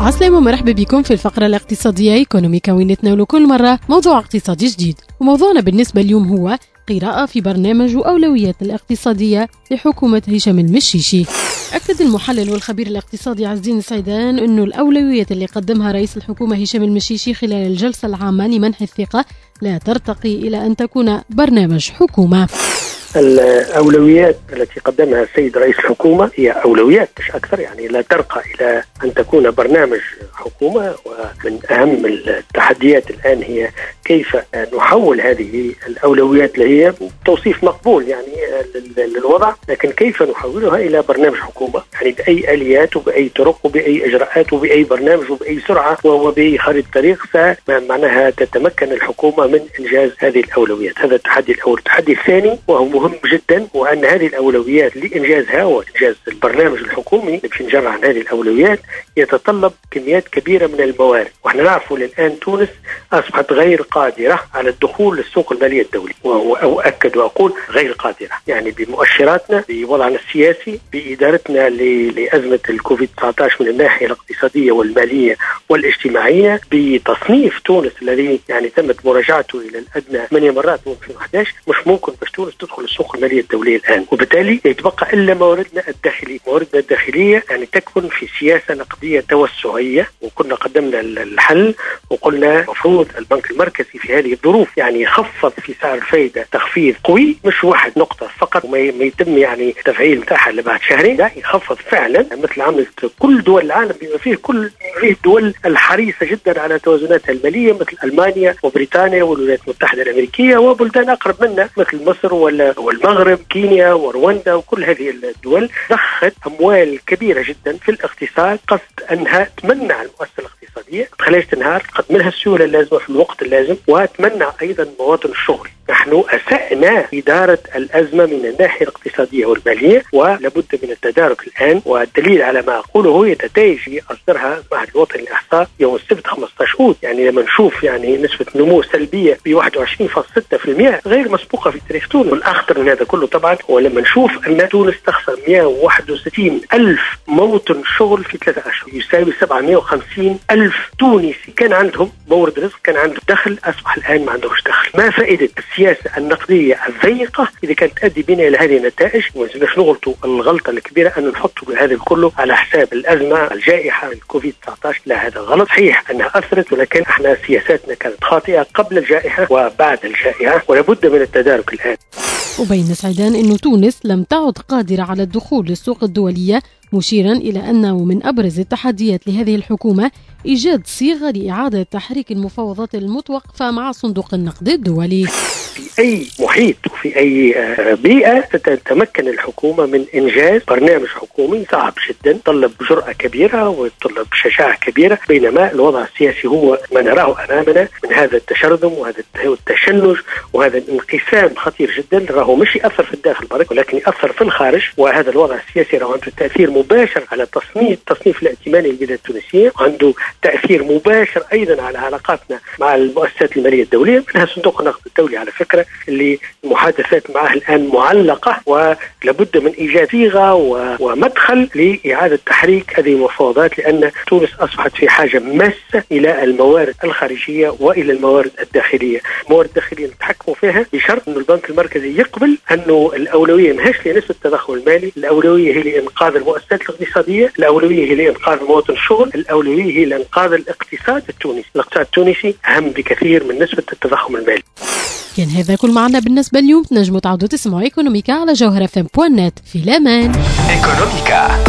عسلامة ومرحبا بكم في الفقرة الاقتصادية ايكونوميكا، وين نتناولوا كل مرة موضوع اقتصادي جديد. وموضوعنا بالنسبة اليوم هو قراءة في برنامج وأولويات الاقتصادية لحكومة هشام المشيشي. أكد المحلل والخبير الاقتصادي عز الدين السعيدان أنه الأولويات اللي قدمها رئيس الحكومة هشام المشيشي خلال الجلسة العامة لمنح الثقة لا ترتقي إلى أن تكون برنامج حكومة. الأولويات التي قدمها السيد رئيس الحكومة هي أولويات مش أكثر، يعني لا ترقى إلى أن تكون برنامج حكومة. ومن أهم التحديات الآن هي كيف نحول هذه الأولويات اللي هي توصيف مقبول يعني للوضع، لكن كيف نحولها إلى برنامج حكومة، يعني بأي آليات وبأي طرق وبأي إجراءات وبأي برنامج وبأي سرعة وبأي خريطة طريق فمعناها تتمكن الحكومة من إنجاز هذه الأولويات. هذا التحدي الأول. التحدي الثاني وهو مهم جدا، وأن هذه الأولويات لإنجازها وإنجاز البرنامج الحكومي باش نجرى عن هذه الأولويات يتطلب كميات كبيرة من الموارد. وإحنا نعرف الآن تونس أصبحت غير قادرة على الدخول للسوق المالية الدولي، وأؤكد وأقول غير قادرة، يعني بمؤشراتنا، بوضعنا السياسي، بإدارتنا لأزمة الكوفيد 19 من الناحية الاقتصادية والمالية والاجتماعية، بتصنيف تونس الذي يعني تمت مراجعته إلى الأدنى 8 مرات من 2011. مش ممكن باش تونس تدخل السوق المالية الدولية الآن، وبالتالي يتبقى إلا مواردنا الداخلية. مواردنا الداخلية يعني تكمن في سياسة نقدية توسعية، وكنا قدمنا الحل وقلنا مفروض البنك المركزي في هذه الظروف يعني يخفض في سعر الفائدة تخفيض قوي، مش 1 نقطة فقط وما يتم يعني تفعيل متاحة لبعد شهرين، لا يخفض فعلا مثل عملت كل دول العالم بما فيه كل الدول الحريصة جدا على توازناتها المالية مثل ألمانيا وبريطانيا والولايات المتحدة الأمريكية وبلدان أقرب منا مثل مصر والمغرب، كينيا ورواندا، وكل هذه الدول ضخت أموال كبيرة جدا في الاقتصاد قصد أنها تمنع المؤسسة الاقتصادية، تخليها تنهار، تقدم لها السيولة اللازمة في الوقت اللازم، وتمنع أيضا مواطن الشغل. نحن أسأنا إدارة الأزمة من الناحية الاقتصادية والمالية، ولابد من التدارك الآن. والدليل على ما أقوله هي نتائج أصدرها المعهد الوطني للإحصاء يوم السبت 15 أوت. يعني لما نشوف يعني نسبة نمو سلبية ب 21.6% غير مسبوقة في تاريخ تونس. والأخطر من هذا كله طبعا هو لما نشوف أن تونس تخسر 161 ألف موطن شغل في 3 أشهر، يساوي 750 ألف تونسي كان عندهم مورد رزق، كان عندهم دخل، أصبح الآن ما عندهمش دخل. ما فائدة السياسة النقدية الضيقة إذا كانت تؤدي بنا إلى هذه النتائج؟ باش نغلطوا الغلطة الكبيرة أن نحطوا هذا كله على حساب الأزمة الجائحة الكوفيد 19. لا، هذا غلط. صحيح أنها أثرت، ولكن احنا سياساتنا كانت خاطئة قبل الجائحة وبعد الجائحة، ولابد من التدارك الآن. وبين سعيدان أن تونس لم تعد قادرة على الدخول للسوق الدولية، مشيرا إلى أنه من أبرز التحديات لهذه الحكومة إيجاد صيغة لإعادة تحريك المفاوضات المتوقفة مع صندوق النقد الدولي. في أي محيط وفي أي بيئة تتمكن الحكومة من إنجاز برنامج حكومي صعب جدا، طلب جرأة كبيرة وطلب شجاعة كبيرة، بينما الوضع السياسي هو ما نراه أمامنا من هذا التشرذم وهذا التشنج وهذا الانقسام خطير جدا. راه مش يأثر في الداخل برك، ولكن يأثر في الخارج. وهذا الوضع السياسي راه عنده تأثير مباشر على تصنيف الائتماني للبلاد التونسية، وعنده تأثير مباشر أيضا على علاقاتنا مع المؤسسات المالية الدولية، منها صندوق النقد الدولي على فكرة اللي المحادثات معه الآن معلقة، ولابد من إيجاد صيغة ومدخل لإعادة تحريك هذه المفاوضات، لأن تونس أصبحت في حاجة ماسة إلى الموارد الخارجية وإلى الموارد الداخلية. الموارد الداخلية نتحكموا فيها بشرط أن البنك المركزي يقبل أنه الأولوية ماهيش لنسبة التضخم المالي، الأولوية هي لإنقاذ المؤسسات الاقتصادية، الأولوية هي لإنقاذ مواطن الشغل، الأولوية هي لإنقاذ الاقتصاد التونسي. الاقتصاد التونسي أهم بكثير من نسبة التضخم المالي. كان هذا كل معنا بالنسبة اليوم. تنجموا تعودوا تسمعوا ايكونوميكا على جوهرة FM.net. في الأمان. ايكونوميكا.